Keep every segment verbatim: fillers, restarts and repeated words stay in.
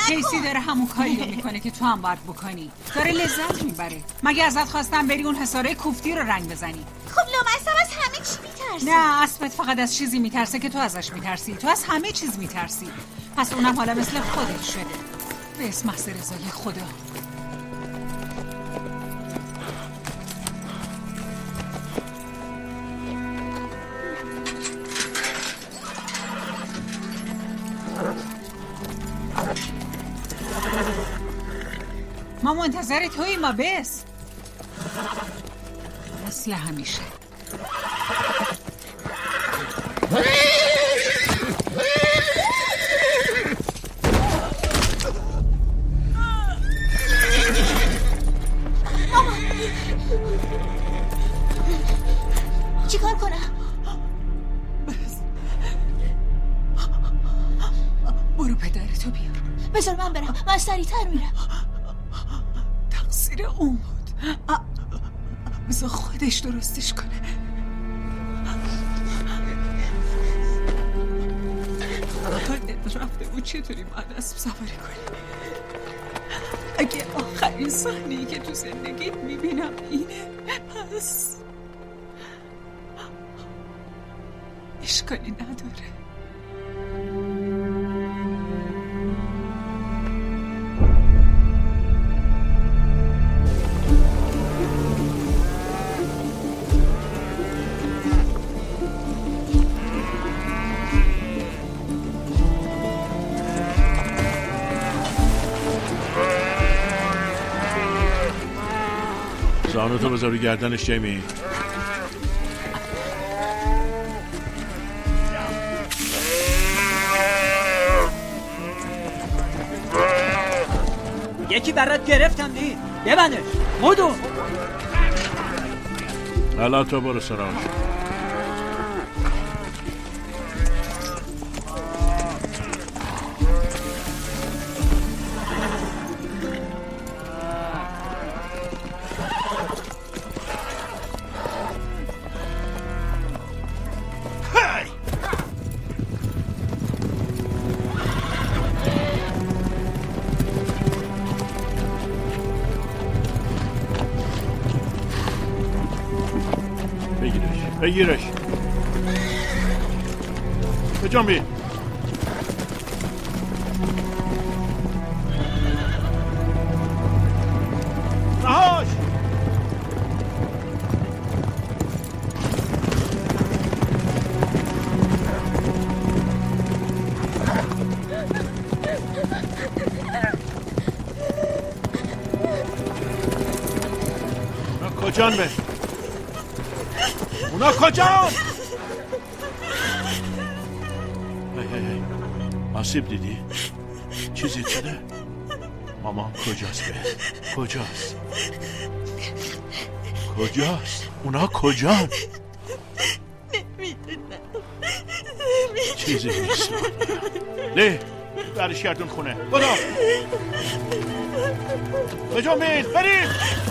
کیسی داره همون کاری رو میکنه که تو هم باید بکنی. داره لذت میبره. مگه ازت خواستم بری اون حصاره کوفتی رو رنگ بزنی؟ خب لامصب از همه چی میترسه. نه، اسبت فقط از چیزی میترسه که تو ازش میترسی. تو از همه چیز میترسی. پس اونم حالا مثل خودت شده. به اسم محض رضای خدا. ما منتظر توییم. ما بس مثل همیشه. چیکار کنم؟ برو پدرتو بیار. بذار من برم، من سریعتر میرم. تقصیر اون بود. بذار خودش درستش کنه. رفته بود چطوری من اسب سواری کنی؟ اگه آخرین صحنه‌ای که تو زندگیت میبینم اینه، پس اشکالی نداره. زانوتو بذار رو گردنش جیمی. یکی برات گرفتم دی. ببندش مودو. حالا تو برو سراغش. بگیرش. به جنبی. رهاش. اونا کجان به؟ اونا کجان؟ هی هی هی آسیب دیدی؟ چیزی شده؟ مامان کجاست به؟ کجاست؟ کجاست؟ اونا کجان؟ نمیدونم. چیزی نیست. لی برش گردون خونه. بدو بجنبید برید.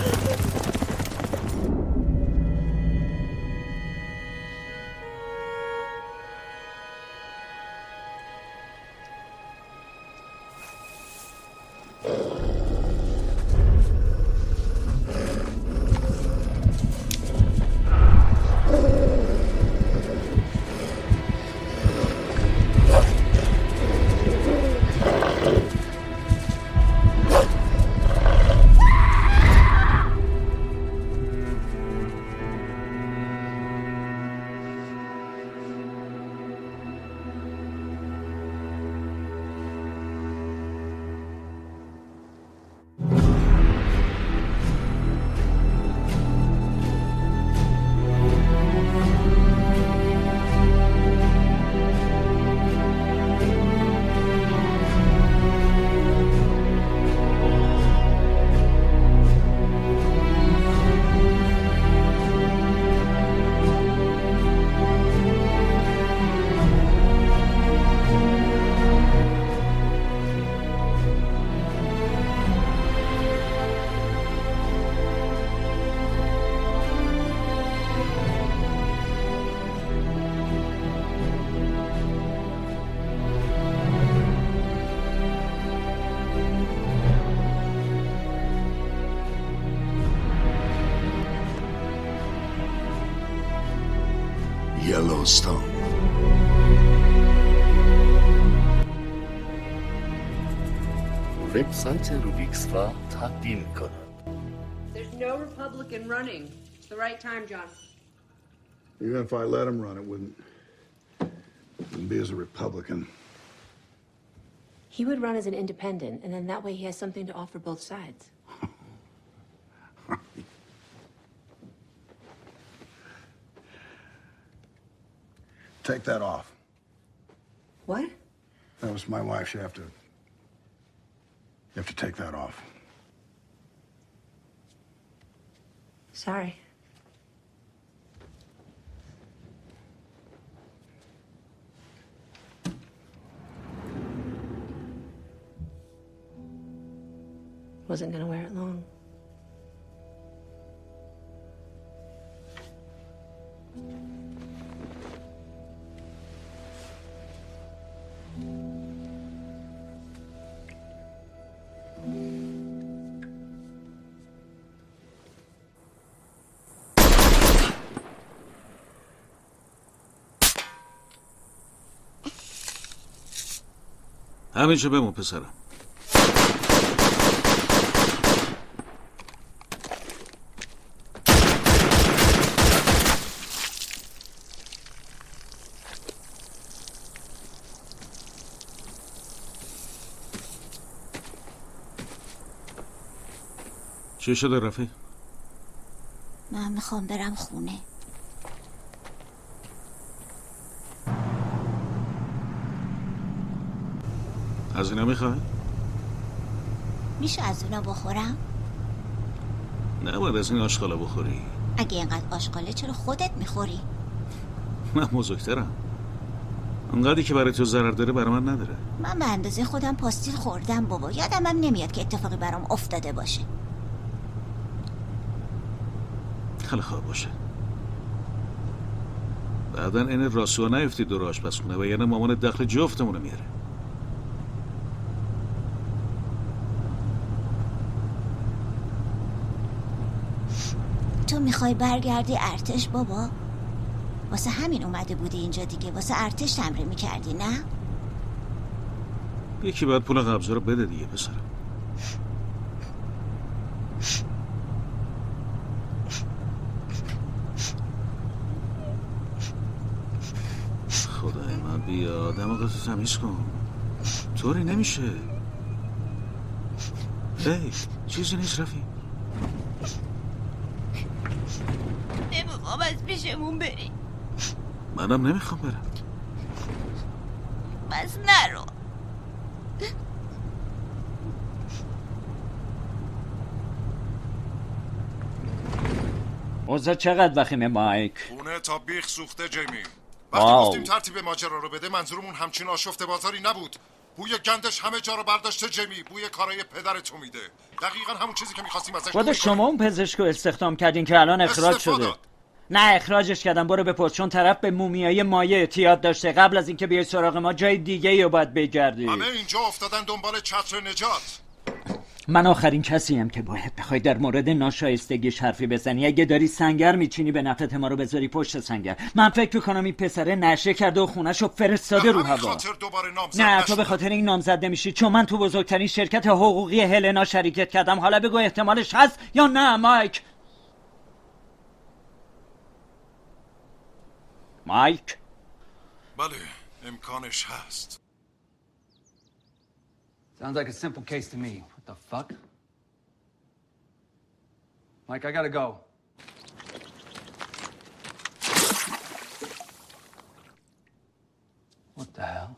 داستان. وبسایت روبیکس را تقدیم کند. There's no Republican running. It's the right time, John. Even if I let him run, it wouldn't, wouldn't be as a Republican. He would run as an independent, and then that way he has something to offer both sides. Take that off. What? That was my wife. You have to... You have to take that off. Sorry. Wasn't gonna wear it long. همیشه بمون پسرم. چی شده رفیق؟ من میخوام برم خونه. از اینا میخوای؟ میشه از اونا بخورم؟ نباید از این آشغالا بخوری. اگه اینقدر آشغاله چرا خودت میخوری؟ من بزرگترم. اونقدری که برای تو ضرر داره برای من نداره. من به اندازه خودم پاستیل خوردم بابا. یادم هم نمیاد که اتفاقی برام افتاده باشه. خیلی خواب باشه. بعدن این راسوها نیفتی دور آشپزخونه و یعنی مامان دخل جفتمونو میاره. تو میخوای برگردی ارتش بابا؟ واسه همین اومده بودی اینجا دیگه، واسه ارتش تمرین میکردی نه؟ یکی باید پول قبضه رو بده دیگه پسرم. خدای من بیا دماغتو تمیز کن. طوری نمیشه. ای چیزی نیست رفی. نمیخوام از پیشمون بری. منم نمیخوام برم. بس نرو. اوضاع چقدر وخیمه مایک؟ خونه تا بیخ سوخته جیمی. وقتی گفتیم ترتیب ماجرا رو بده منظورمون همچین آشفته بازاری نبود. بوی گندش همه جا رو برداشته جیمی. بوی کارای پدرتو میده. دقیقاً همون چیزی که می‌خواستیم ازش. خود شما اون پزشکو استخدام کردین که الان اخراج شده. نه اخراجش کردم. برو بپرس، چون طرف به مومیای مایع اعتیاد داشته. قبل از اینکه بیای سراغ ما جای دیگه‌ای رو باید بگردی. همه اینجا افتادن دنبال چتر نجات. من آخرین کسیم که باید بخوای در مورد ناشایستگیش حرفی بزنی. اگه داری سنگر میچینی به نفعت ما رو بذاری پشت سنگر. من فکر میکنم این پسره نشه کرده و خونه‌شو فرستاده رو هوا. نه تو به خاطر این نامزد نمیشی، چون من تو بزرگترین شرکت حقوقی هلنا شریکت کردم. حالا بگو احتمالش هست یا نه مایک؟ مایک؟ بله امکانش هست. Sounds like a simple case to me. What the fuck? Mike, I gotta go. What the hell?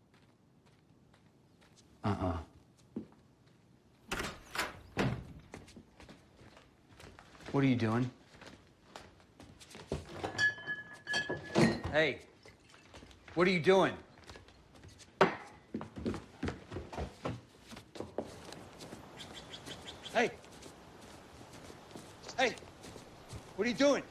Uh-uh. What are you doing? Hey, what are you doing? Hey! Hey! What are you doing?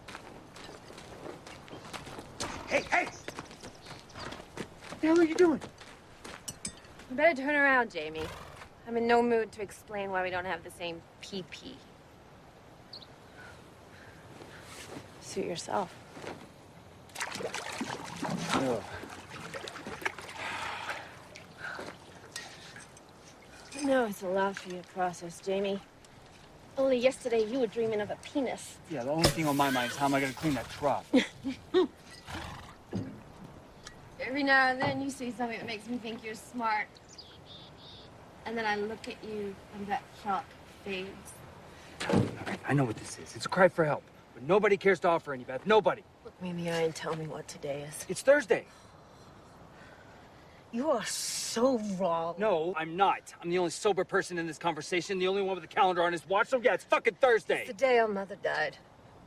Hey, hey! What the hell are you doing? You better turn around, Jamie. I'm in no mood to explain why we don't have the same P P. Suit yourself. I know it's a lot for you to process, Jamie. Only yesterday you were dreaming of a penis. Yeah, the only thing on my mind is how am I gonna clean that trough? Every now and then you say something that makes me think you're smart. And then I look at you and that shock fades. All right, I know what this is. It's a cry for help. But nobody cares to offer any, Beth. Nobody. Look me in the eye and tell me what today is. It's Thursday. You are so wrong. No, I'm not. I'm the only sober person in this conversation, the only one with a calendar on his watch, so yeah, it's fucking Thursday. It's the day our mother died.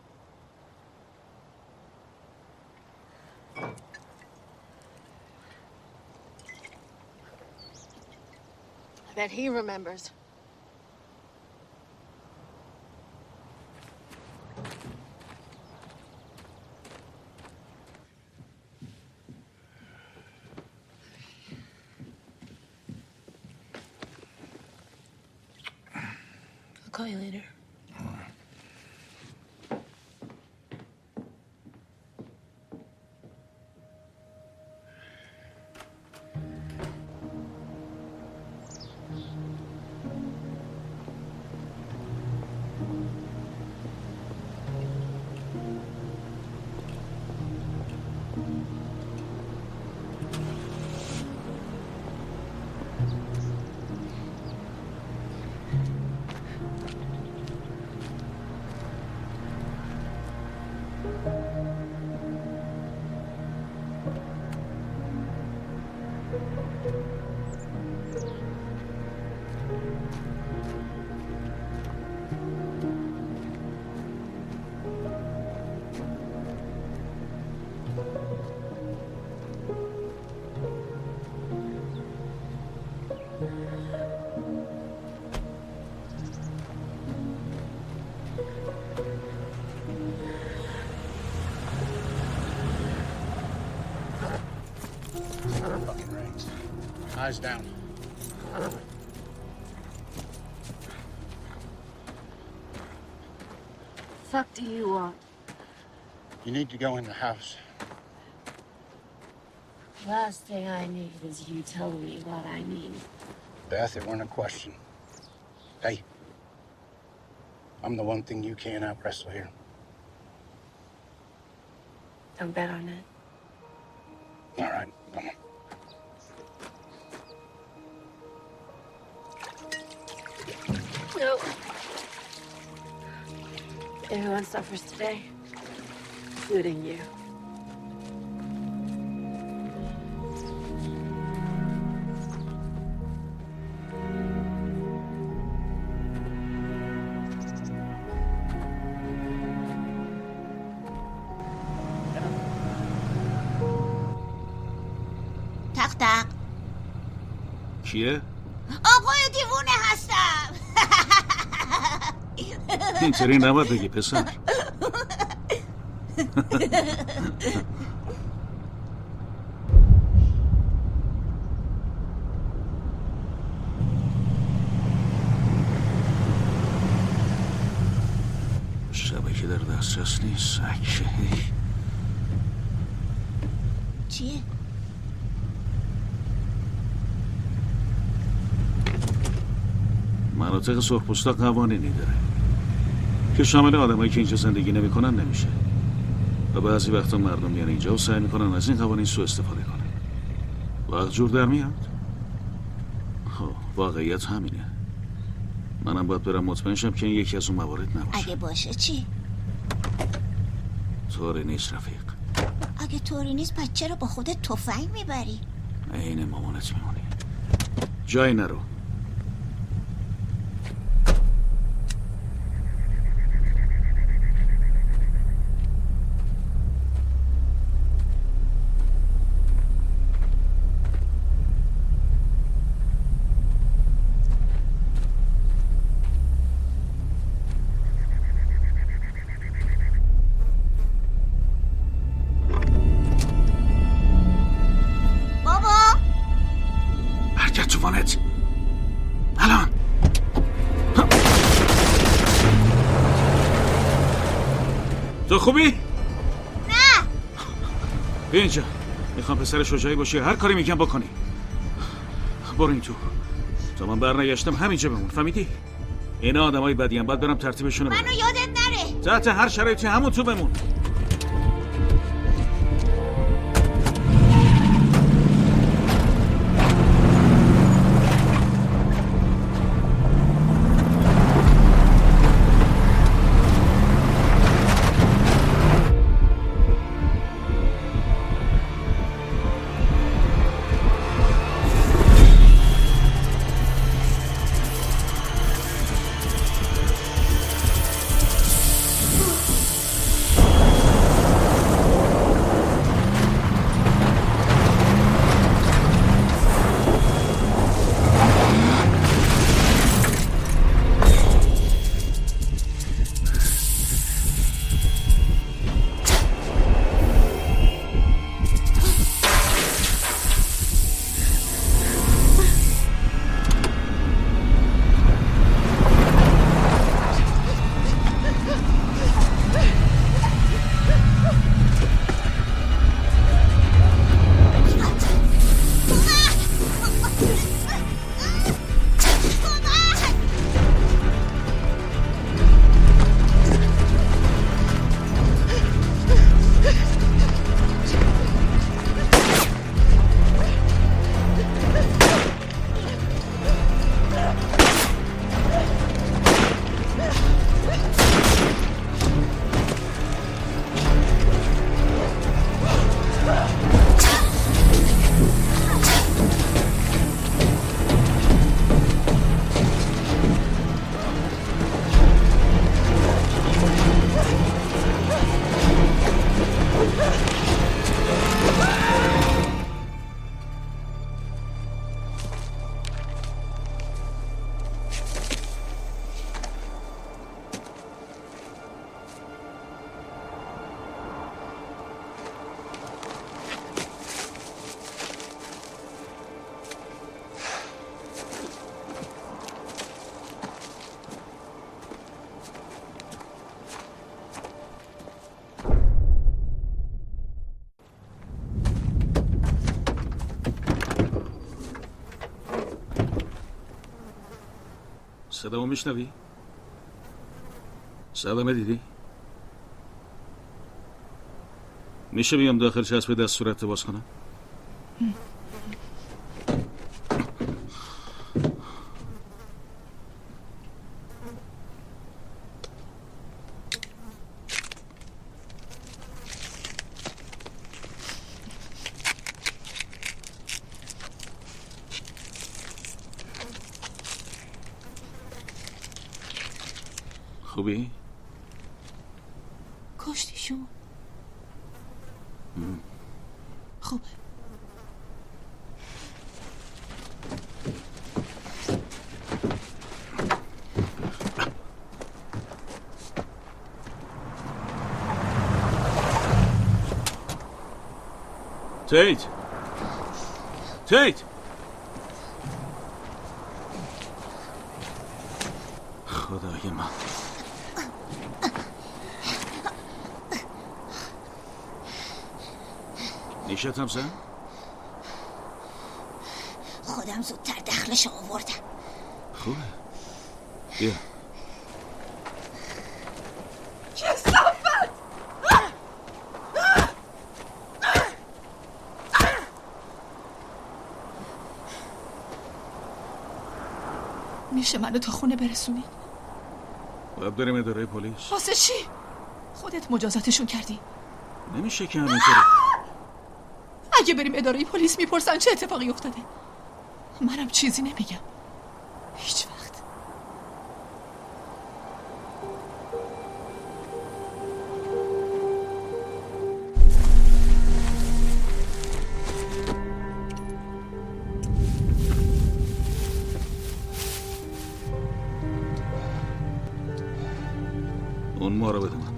I bet he remembers. I'll call you later. Fucking rings. Eyes down. Fuck do you want? You need to go in the house. Last thing I need is you telling me what I need. Beth, it wasn't a question. Hey, I'm the one thing you can't out wrestle here. Don't bet on it. All right, come on. No. Everyone suffers today, including you. تق تق. کیه؟ آقای دیوونه هستم. اینطوری نباید بگی پسر. شبکه در دسترس نیست. سکه. چیه؟ مناطق سرخپوستا قوانینی داره که شامل آدمایی که اینجا زندگی نمیکنن نمیشه و بعضی وقتا مردم میان اینجا و سعی میکنن از این قوانین سوء استفاده کنن. وقت جور در میاد. خب واقعیت همینه. منم باید برم مطمئن شم که این یکی از اون موارد نباشه. اگه باشه چی؟ طوری نیست رفیق. اگه طوری نیست پس چرا با خودت تفنگ میبری؟ عین مامانت میمونی. جایی نرو. الان تو خوبی؟ نه بیا اینجا. میخوام پسر شجاعی باشی، هر کاری میگم بکنی. برو این تو. تا من برنگشتم همینجا بمون، فهمیدی؟ اینا آدمای بدی ام، باید برم ترتیبشون رو بدم. منو یادت نره. تحت هر شرایطی همون تو بمون. صدامو میشنوی؟ سلامه دیدی؟ میشه بیام داخل چسب دست صورت باز کنم؟ خوبی؟ کشتیشون خوبه. تیت تیت خدای من نیشت هم زن؟ خودم زودتر دخلش آوردم. خوبه بیا. کثافت! میشه منو تا خونه برسونی؟ باید بریم اداره پلیس. واسه چی؟ خودت مجازاتشون کردی. نمیشه که همینطوری. اگه بریم اداره پلیس میپرسن چه اتفاقی افتاده، منم چیزی نمیگم هیچ وقت. اون ما رو بده من.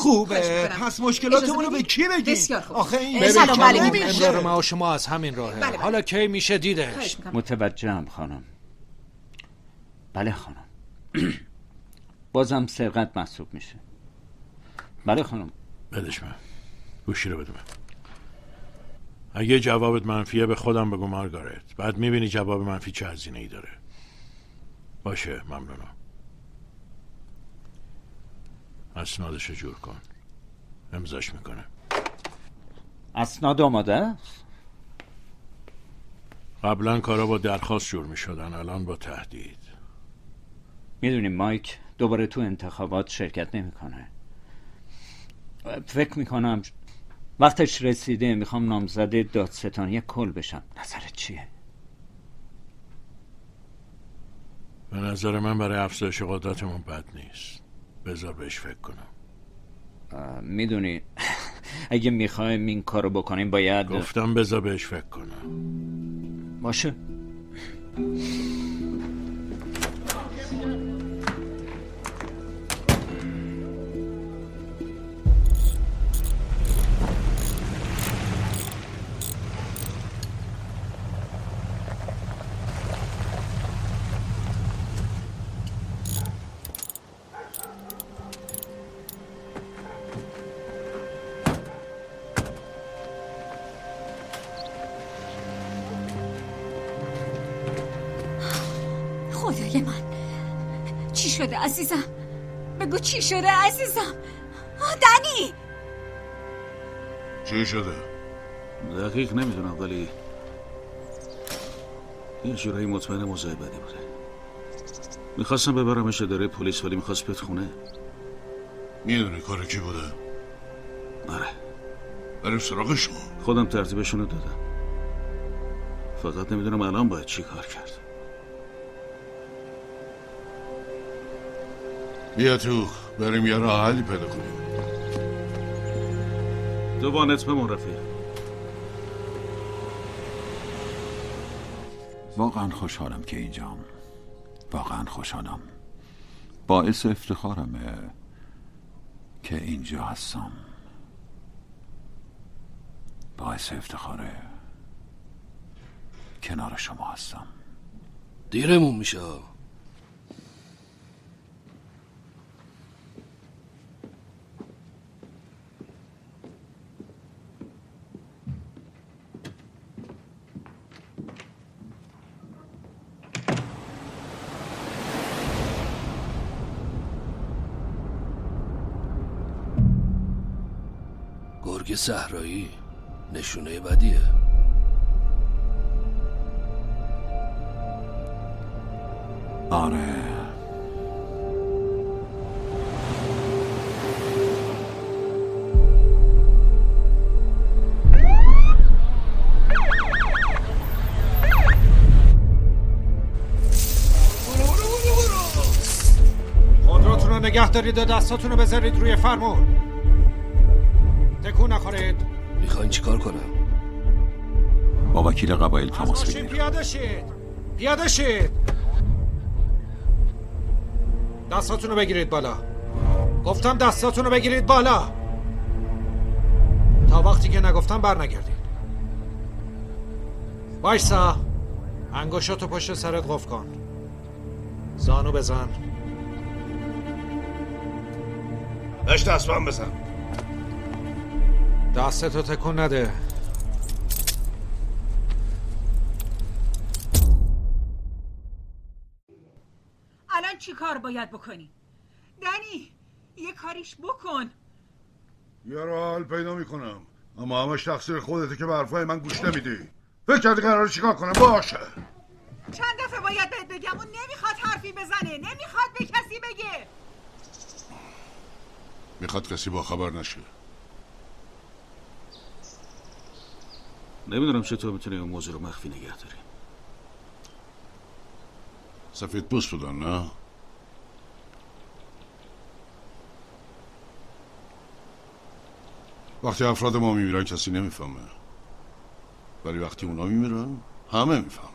خوبه. پس مشکلاتمون رو به کی بگیم؟ بسیار خوب. آخه این سلام علیکم. امرار معاش ما از همین راهه. بله. حالا کی میشه دیدش؟ متوجهم خانم. بله خانم. بازم سرقت محسوب میشه. بله خانم. بدش من. گوشی رو بده من. اگه جوابت منفیه به خودم بگو مارگارت. بعد میبینی جواب منفی چه هزینه ای داره. باشه ممنونم. اسنادشو جور کن. امضاش میکنه. اسناد آماده است؟ قبلا کارا با درخواست جور میشدن، الان با تهدید. میدونیم مایک دوباره تو انتخابات شرکت نمیکنه. فکر میکنم وقتش رسیده. میخوام نامزد دادستانی کل بشم. نظرت چیه؟ به نظر من برای افزایش قدرتمون بد نیست. بذار بهش فکر کنم. میدونی اگه میخوایم این کارو بکنیم باید گفتم بذار بهش فکر کنم. باشه. خدای من چی شده عزیزم؟ بگو چی شده عزیزم؟ آه دنی چی شده؟ دقیق نمیدونم ولی یه جورایی مطمئن موضوع بدی بوده. میخواستم ببرمش اداره پلیس ولی میخواست بیاد خونه. میدونی کار کی بوده؟ آره بریم سراغشون. خودم ترتیبشونو دادم. فقط نمیدونم الان باید چی کار کرد. بیا تو بریم یه راه حلی پیدا کنیم. تو با نت بمون رفیق. واقعا خوشحالم که اینجام. واقعا خوشحالم. باعث افتخارمه که اینجا هستم. باعث افتخاره کنار شما هستم. دیرمون میشه. گرگ صحرایی نشونه بدیه. آره خودروتون رو نگه دارید و دستاتون رو بذارید روی فرمون. تکون نخورید. میخواین چیکار کنم؟ با وکیل قبایل تماس بگیرید. پیاده شید. پیاده شید. دستاتون رو بگیرید بالا. گفتم دستاتون رو بگیرید بالا. تا وقتی که نگفتم بر نگردید. وایسا. انگشتاتو پشت سرت قفل کن. زانو بزن. بهش دستبند بزن. دستتو تکون نده. الان چی کار باید بکنی؟ دنی یه کاریش بکن. یه راه حل پیدا میکنم، اما همش تقصیر خودته که به حرفای من گوش نمیدی. فکر کردی قراره چیکار کنم؟ باشه چند دفعه باید بهت بگم اون نمیخواد حرفی بزنه، نمیخواد به کسی بگه. میخواد کسی با خبر نشه. نمیدونم چطور میتونی اون موضوع رو مخفی نگه داری. سفید پوست بودن نه؟ وقتی افراد ما میمیرن کسی نمیفهمه، ولی وقتی اونا میمیرن همه میفهمن.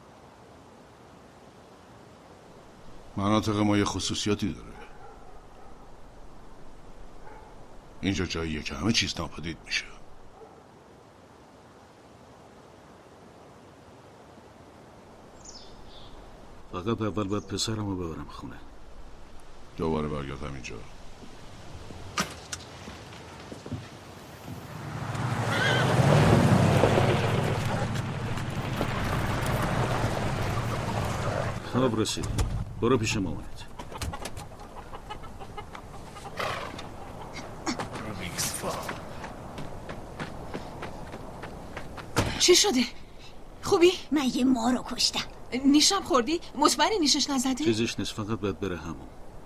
مناطق ما یه خصوصیاتی داره. اینجا جاییه که همه چیز ناپدید میشه. فقط اول باید پسرمو ببرم خونه. دوباره برگردم اینجا. خب رسید. برو پیش مامانت. چی شده؟ خوبی؟ من یه ما رو کشتم. نیشم خوردی؟ مطمئنی نیشش نزده؟ چیزش نیست، فقط باید بره همون.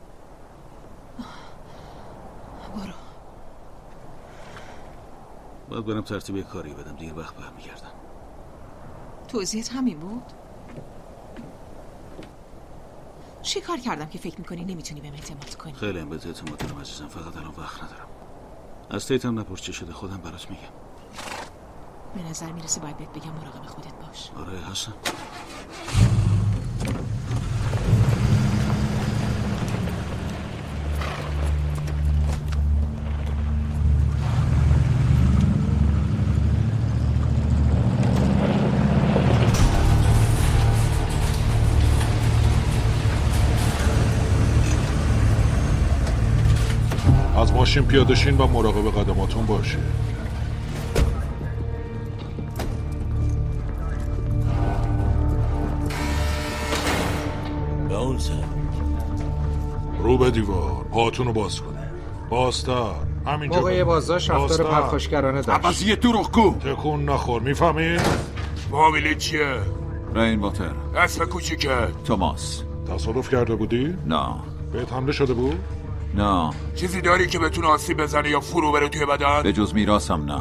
برو. باید برم ترتیب کاری بدم، دیر وقت برمیگردم. توضیحت همین بود؟ چی کار کردم که فکر میکنی نمیتونی بهم اعتماد کنی؟ خیلی هم بهت اعتماد دارم عزیزم، فقط الان وقت ندارم. از تیتم نپرس چه شده، خودم برات میگم. به نظر میرسه باید بهت بگم مراقب خودت باش. آره هستم. از ماشین پیاده شین و مراقب قدماتون باشید. رو به دیوار، پاتونو باز کنه. بازتر. همینجا. موقع بازداشت رفتار پرخاشگرانه داشت. عباسی دروغگو. تکون نخور، میفهمین؟ معامله چیه؟ رین واتر. اسم کوچیکه. توماس. تصادف کرده بودی؟ نه. بهت حمله شده بود؟ نه. چیزی داری که بتونه آسیب بزنه یا فرو بره توی بدن؟ به جز میراثم نه.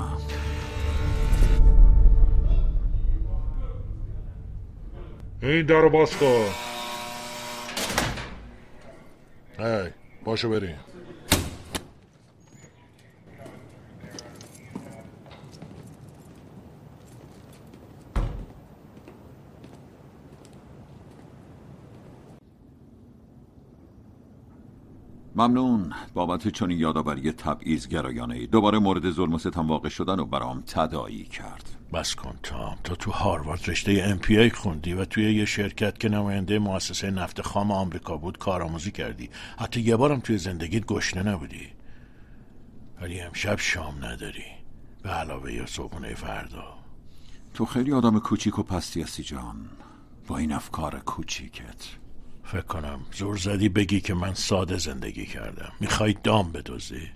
این درو باز کن. هی باشو بریم. ممنون بابت چنین یادآوری تبعیض‌گرایانه‌ای. دوباره مورد ظلم و ستم واقع شدن و برام تداعی کرد. بس کن تام، تو تو هاروارد رشته ام پی ای خوندی و توی یه شرکت که نماینده مؤسسه نفت خام آمریکا بود کارآموزی کردی. حتی یه بارم توی زندگیت گشنه نبودی. ولی امشب شام نداری، به علاوه یا صبحونه فردا. تو خیلی آدم کوچیک و پستی هستی جان، با این افکار کوچیکت. فکر کنم زور زدی بگی که من ساده زندگی کردم. میخوای دام بدزدی؟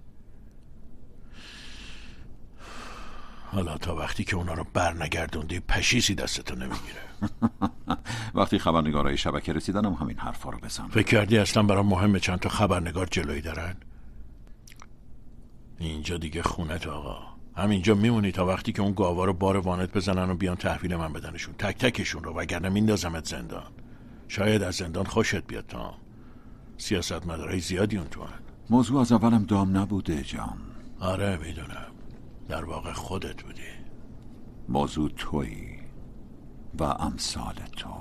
حالا تا وقتی که اونا رو بر نگردوندی پشیزی دستتو نمیگیره. وقتی خبرنگارای شبکه رسیدنم همین حرفا رو بزن. فکر کردی اصلا برام مهمه چند تا خبرنگار جلوی دارن؟ اینجا دیگه خونت آقا. همینجا میمونی تا وقتی که اون گاوا رو بار وانت بزنن و بیان تحویل من بدنشون، تک تکشون رو، وگرنه میندازمت زندان. شاید از زندان خوشت بیاد تام. سیاست مدارای زیادی اون تو هن. موضوع از اولم دام نبوده جان. آره میدونم، در واقع خودت بودی. موضوع تویی و امثال تو.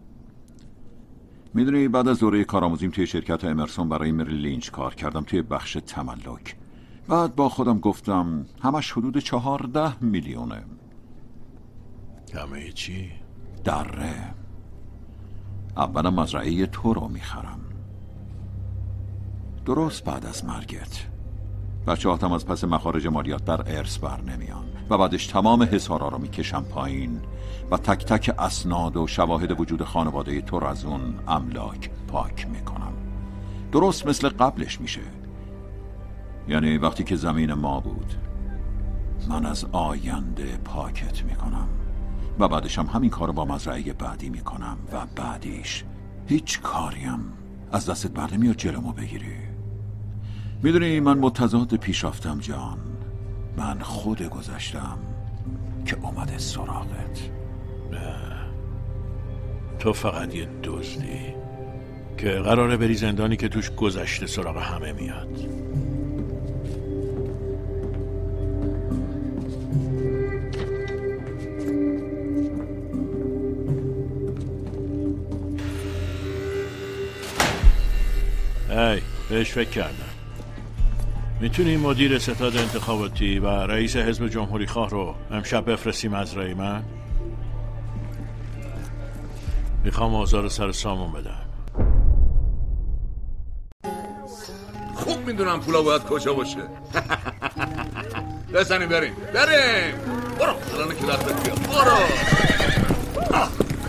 میدونی بعد از دوره کارآموزیم توی شرکت امرسون برای مری لینچ کار کردم توی بخش تملک. بعد با خودم گفتم همش حدود چهارده میلیونه. همه چی؟ دره. اولا مزرعه تو رو میخرم، درست بعد از مرگت. بچه هاتم از پس مخارج مالیات در ارث بر نمیان و بعدش تمام حصارا رو میکشم پایین و تک تک اسناد و شواهد وجود خانواده تو رو از اون املاک پاک میکنم. درست مثل قبلش میشه. یعنی وقتی که زمین ما بود من از آینده پاکت میکنم و بعدش هم همین کار با مزرعه بعدی میکنم و بعدیش هیچ کاریم از دستت بر نمیاد جلومو بگیری. میدونی من متضاد پیش رفتم جان. من خود گذشتم که اومده سراغت. نه، تو فقط یه دزدی که قراره بری زندانی که توش گذشته سراغ همه میاد. ای بهش فکر کردم. میتونی مدیر ستاد انتخاباتی و رئیس حزب جمهوری خواه رو امشب بفرستی مزرعه من؟ میخوام آزار سر سامون بدم. خوب میدونم پولا باید کجا باشه. بزنیم بریم بریم برو الان که دستت بیاد برو. آه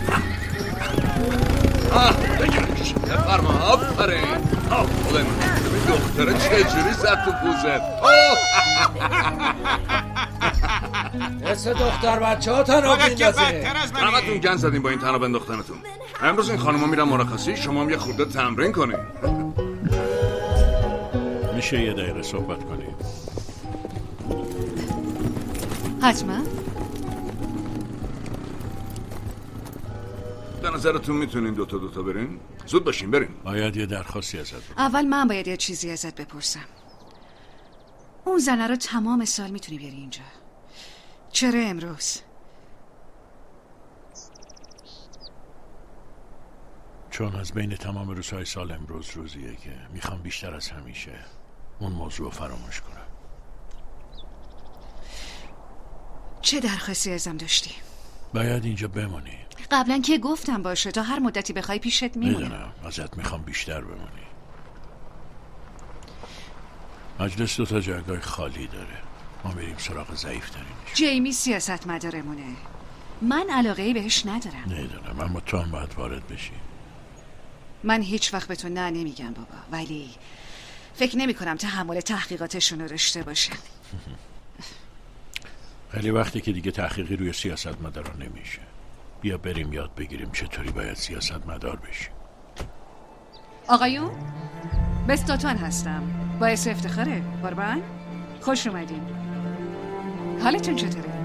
آه بگیرش بفرما آفرین. آه خدا من ببین دختره چجوری زد تو پوزت. مثل دختر بچه ها تناب میندازه. همتون گن زدین با این تناب انداختنتون. امروز این خانوما میرن مرخصی، شما هم یه خورده تمرین کنین. میشه یه دقیقه صحبت کنیم؟ حتما. به نظرتون میتونین دوتا دوتا برین؟ زود باشین برین. باید یه درخواستی ازت بکنم. اول من باید یه چیزی ازت بپرسم. اون زنه رو تمام سال میتونی بیاری اینجا، چرا امروز؟ چون از بین تمام روزهای سال امروز روزیه که میخوام بیشتر از همیشه اون موضوع فراموش کنم. چه درخواستی ازم داشتی؟ باید اینجا بمونی. قبلا که گفتم باشه، تا هر مدتی بخوای پیشت میمونم. میدونم ازت میخوام بیشتر بمونی. مجلس دو تا جایگاه خالی داره، ما میریم سراغ ضعیف ترینش. جیمی سیاست مدارمونه، من علاقه‌ای بهش ندارم. نمیدونم اما تو هم باید وارد بشی. من هیچ وقت به تو نه نمیگم بابا، ولی فکر نمی کنم تحمل تحقیقاتشون رو داشته باشم. خیلی وقتی که دیگه تحقیقی روی سیاست مداران نمیشه. بیا بریم یاد بگیریم چطوری باید سیاست مدار بشیم. آقایون بستاتون هستم، باعث افتخاره. قربان خوش اومدین. حالتون چطوره؟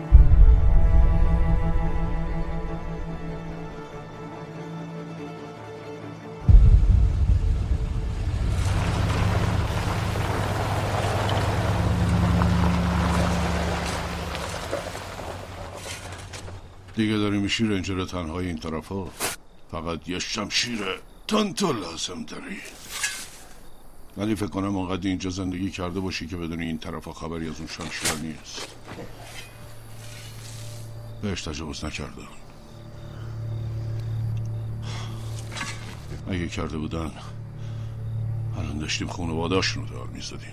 دیگه داری میشی رنجر تنهای این طرفا. فقط یه شمشیر تنتو لازم داری. ولی فکر کنم اونقدر اینجا زندگی کرده باشی که بدونی این طرفا خبری از اون شمشیر نیست. بهش تجاوز نکردن. اگه کرده بودن الان داشتیم خانواده‌اشون رو دار میزدیم.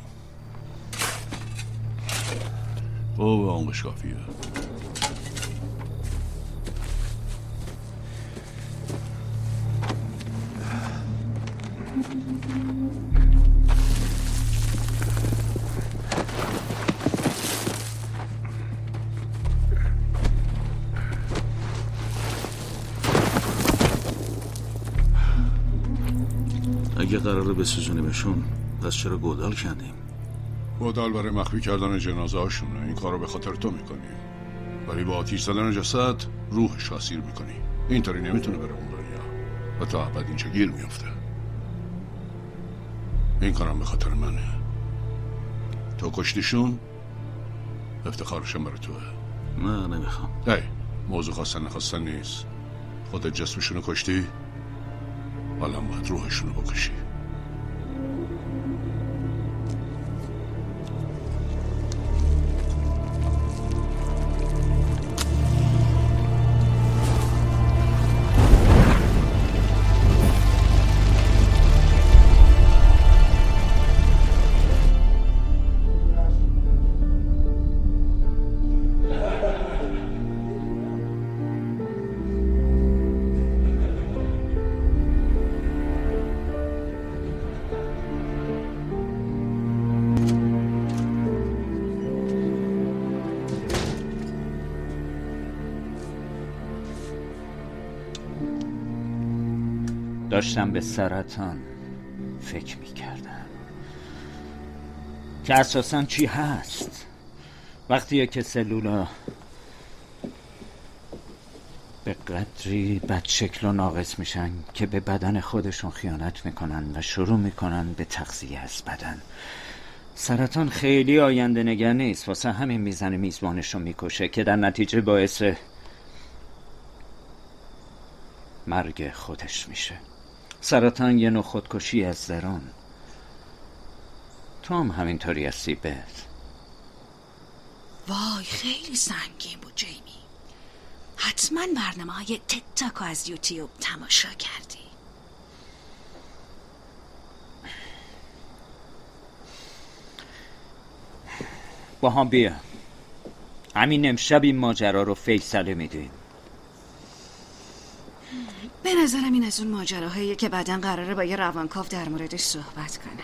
او به آنقش کافیه. اگه قراره بسوزونیمشون پس چرا گودال کندیم؟ گودال برای مخفی کردن جنازه هاشونه. این کارو به خاطر تو میکنی، ولی با آتیش زدن جسد روحش اسیر میکنی. اینطوری نمیتونه بره اون دنیا و تا ابد اینجا گیر میفته. این کارم به خاطر منه. تو کشتیشون، افتخارشم برای توه. نه نمیخوام. ای موضوع خواستن نخواستن نیست. خودت جسمشونو کشتی، حالا باید روحشونو بکشی. داشتم به سرطان فکر میکردم که اساساً چی هست وقتی که سلولا به قدری بدشکل و ناقص میشن که به بدن خودشون خیانت میکنن و شروع میکنن به تغذیه از بدن. سرطان خیلی آینده نگر نیست، واسه همین میزنه میزبانشو میکشه که در نتیجه باعث مرگ خودش میشه. سرطان یه نوع خودکشی از درون. تو هم همینطوری هستی بث. وای خیلی سنگین بود جیمی. حتما برنامه های تک تاک از یوتیوب تماشا کردی. با هم بیا همین امشب این ماجرا رو فیصله میدیم. به نظرم این از اون ماجراهاییه که بعداً قراره با یه روانکاو در موردش صحبت کنم.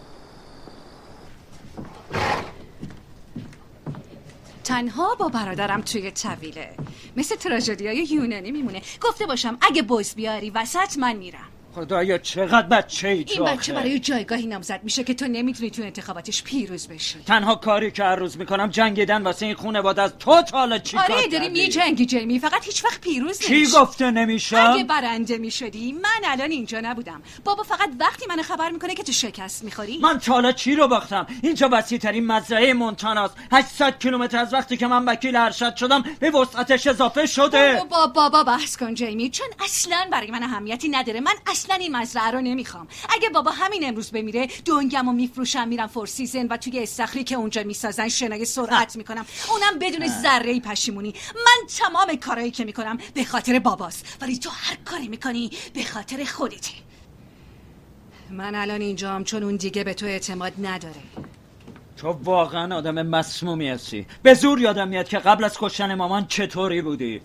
تنها با برادرم توی طویله، مثل تراژدیای یونانی میمونه. گفته باشم اگه بز بیاری وسط من میرم. خدایا چقدر بچه ای تو. این بچه برای جایگاهی نامزد میشه که تو نمیتونی تو انتخاباتش پیروز بشی. تنها کاری که هر روز میکنم جنگیدن واسه این خانواده از تو تا حالا چی کار آره کردی؟ داری میجنگی جیمی، فقط هیچ وقت پیروز چی نمیشی. گفته نمیشم؟ اگه برنده میشدی من الان اینجا نبودم. بابا فقط وقتی منو خبر میکنه که تو شکست میخوری. من تا حالا چی رو باختم؟ اینجا وسیع‌ترین مزرعه مونتاناست. هشتصد کیلومتر از وقتی که من وکیل ارشد شدم به وسعتش اضافه شده. بابا بابا بحث کن جیمی، چون اصلا برای من اهمیتی نداره. من اصلا این مزرعه رو نمیخوام. اگه بابا همین امروز بمیره دنگمو میفروشم میرم فور سیزن و توی استخری که اونجا میسازن شنای سرعت میکنم، اونم بدون ذره پشیمونی. من تمام کارهایی که میکنم به خاطر باباست، ولی تو هر کاری میکنی به خاطر خودتی. من الان اینجام چون اون دیگه به تو اعتماد نداره. تو واقعا آدم مسمومی هستی. به زور یادم میاد که قبل از کشتن مامان چطوری بودی.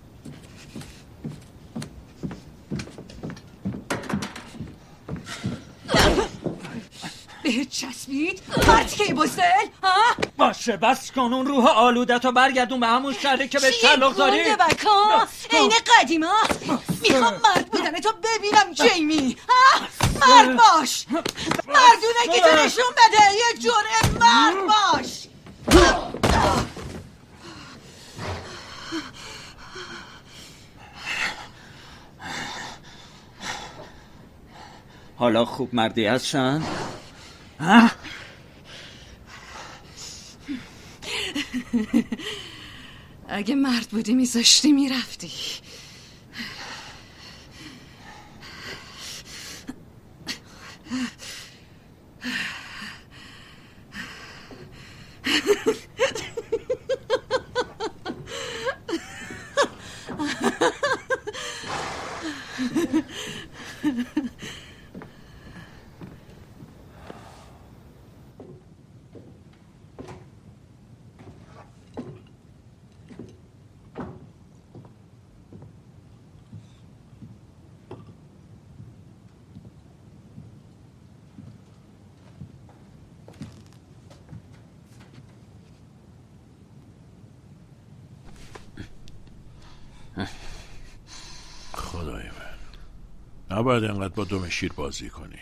به چسبید؟ مرد که بزدل؟ باشه بس کن اون روح آلودتو برگردون به همون شهری که به شلوغ داری. چیه گونده بکن؟ اینه قدیما. میخوام مرد بودن تو ببینم جیمی. مرد باش، مردونه که تو نشون بده. یه جوره مرد باش. حالا خوب مردی هستن؟ اگه مرد بودی میذاشتی میرفتی. خدای من، نباید انقدر با دم شیر بازی کنی.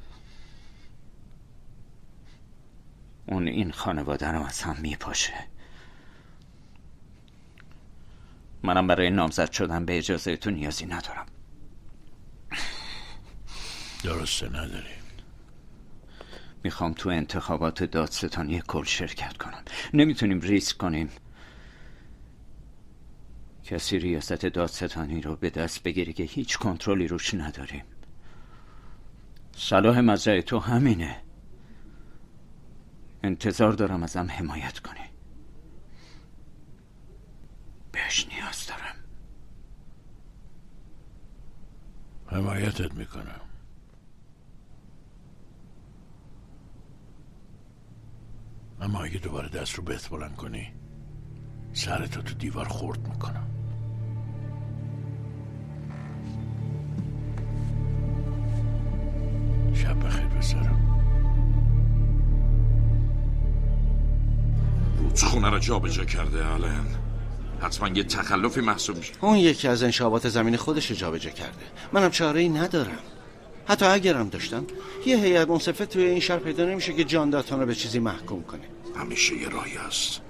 اون این خانواده رو از هم میپاشه. منم برای نامزد شدن به اجازه تو نیازی ندارم. درسته نداری. میخوام تو انتخابات دادستانی کل شرکت کنم. نمیتونیم ریسک کنیم کسی ریاست دادستانی رو به دست بگیری که هیچ کنترلی روش نداریم. صلاح مزرعه تو همینه. انتظار دارم ازم حمایت کنی. بهش نیاز دارم. حمایتت میکنم. اما اگه دوباره دست رو بهت بلند کنی سرتو تو دیوار خورد میکنم. شب بخیر پسرم. رودخونه رو جا به جا کرده آلن. حتما یه تخلفی محسوب میشه. اون یکی از انشابات زمین خودش رو جا به جا کرده. منم چاره‌ای ندارم. حتی اگرم داشتم یه هیئت منصفه توی این شهر پیدا نمیشه که جان داتون رو به چیزی محکوم کنه. همیشه یه راهی هست.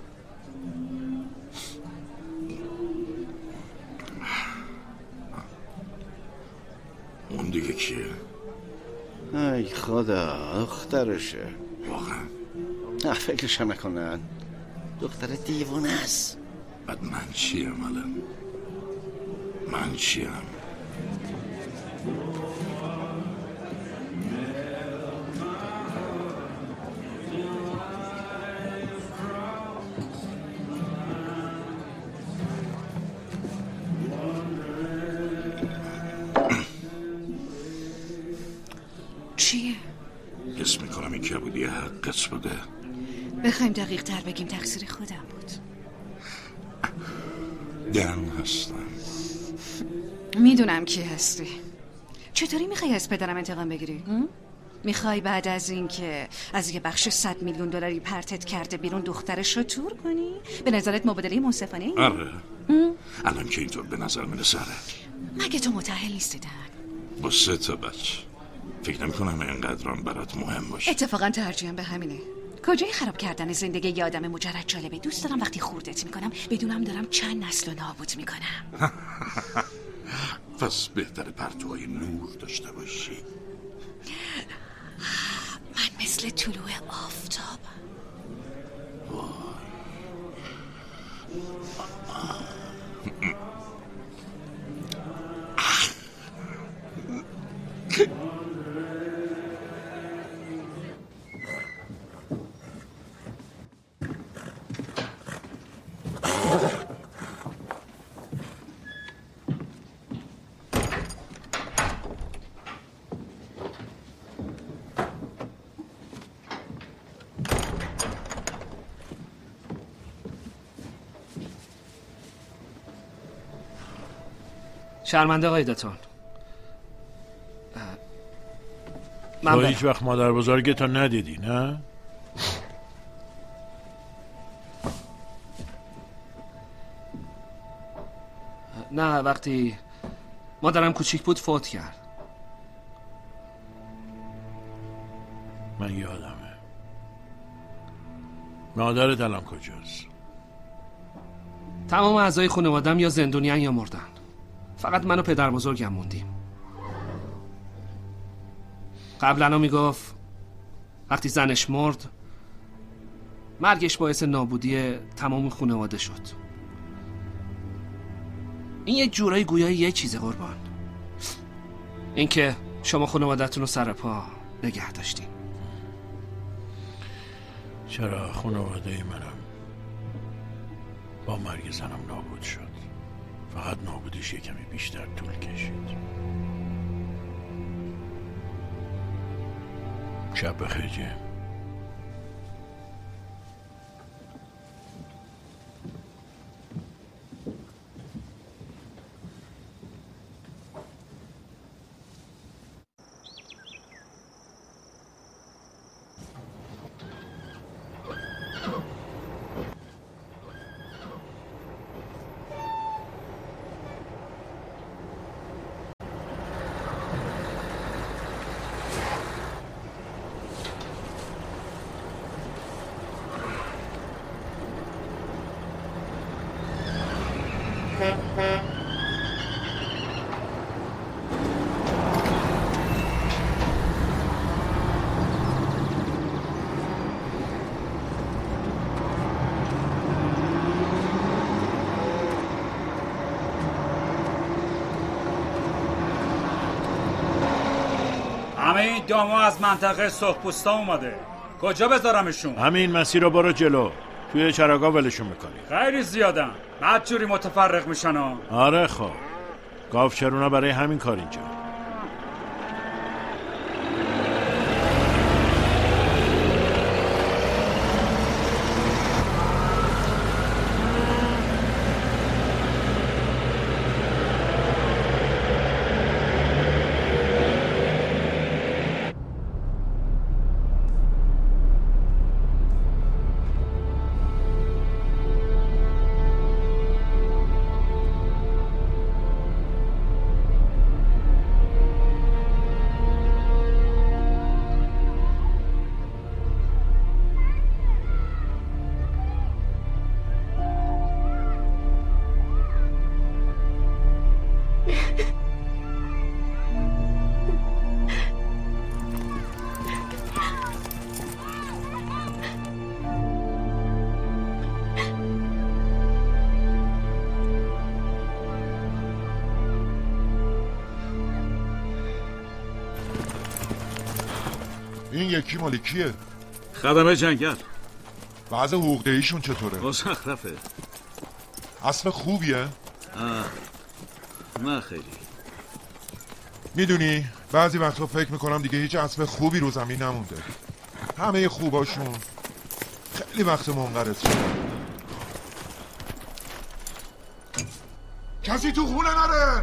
اون دیگه کیه؟ ای خدا، دخترشه. واقعا؟ نه فکرشم نکنن. دختر دیوونه است. بعد من چیم الان؟ من چیم؟ حقت بوده؟ بخوایم دقیق تر بگیم تقصیر خودم بود. دن هستم. میدونم کی هستی. چطوری میخوای از پدرم انتقام بگیری؟ میخوای بعد از این که از یه بخش صد میلیون دلاری پرتت کرده بیرون دخترش رو تور کنی؟ به نظرت مبادله منصفانه اینه؟ آره. الان که اینطور به نظر میرسه. مگه تو متأهل نیستی دن؟ با سه تا بچه فکر نمی‌کنم اینقدران برات مهم باشه. اتفاقا ترجیحم به همینه. کجای خراب کردن زندگی یه آدم مجرد جالبه. دوست دارم وقتی خوردت میکنم بدونم دارم چند نسل رو نابود میکنم. پس بهتره پرتوهای نور داشته باشی. من مثل طلوع آفتابم. شرمنده قایدتان. من تو هیچ وقت مادر بزرگتو ندیدی نه؟ نه، وقتی مادرم کوچیک بود فوت کرد. من یادمه. مادرت الان کجاست؟ تمام اعضای خانواده‌ام یا زندونیان یا مردن. فقط من و پدر بزرگم موندیم. قبلا میگفت وقتی زنش مرد مرگش باعث نابودی تمام خانواده شد. این یه جورایی گویای یه چیزه قربان. این که شما خانواده‌تون رو سر پا نگه داشتین. چرا خانواده منم با مرگ زنم نابود شد. فقط نابودیش یه کمی بیشتر طول کشید. شب بخیر جیم. همه این داما از منطقه سرخپوستا اومده. کجا بذارمشون؟ همین مسیر رو برو جلو. توی چراگاه ولشون میکنی. خیلی زیادن. بعد جوری متفرق میشن ها. آره خب. گاوچرونا برای همین کار اینجا. این یکی مال کیه؟ خدمه جنگل. وضع حقوقدهیشون چطوره؟ مزخرفه. اصل خوبیه؟ آه. نه خیلی. میدونی بعضی وقتا فکر میکنم دیگه هیچ اصل خوبی رو زمین نمونده. همه خوباشون خیلی وقت منقرض شدن. کسی تو خونه نره.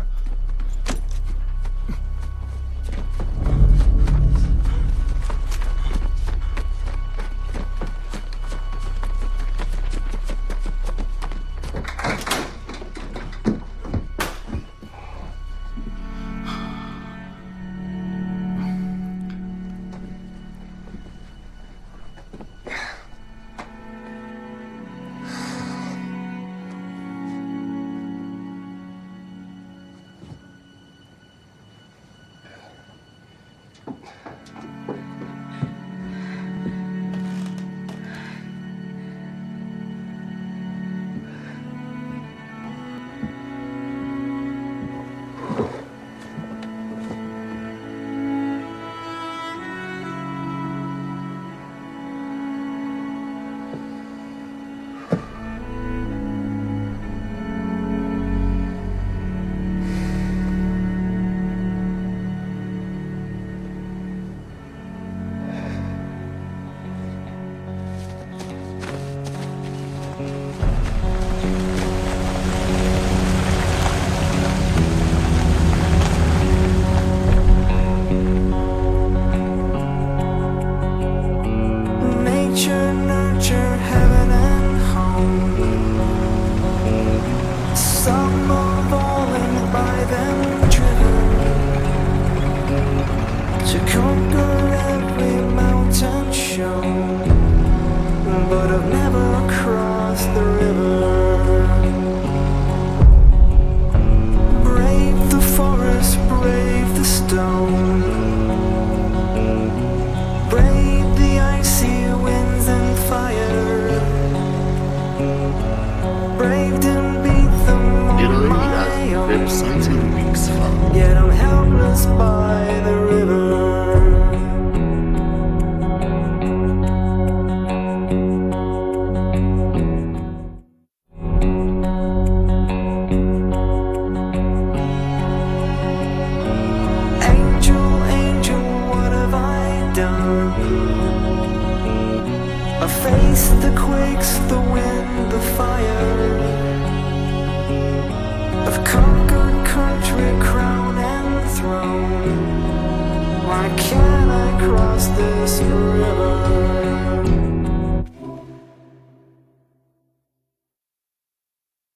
Why can't I cross this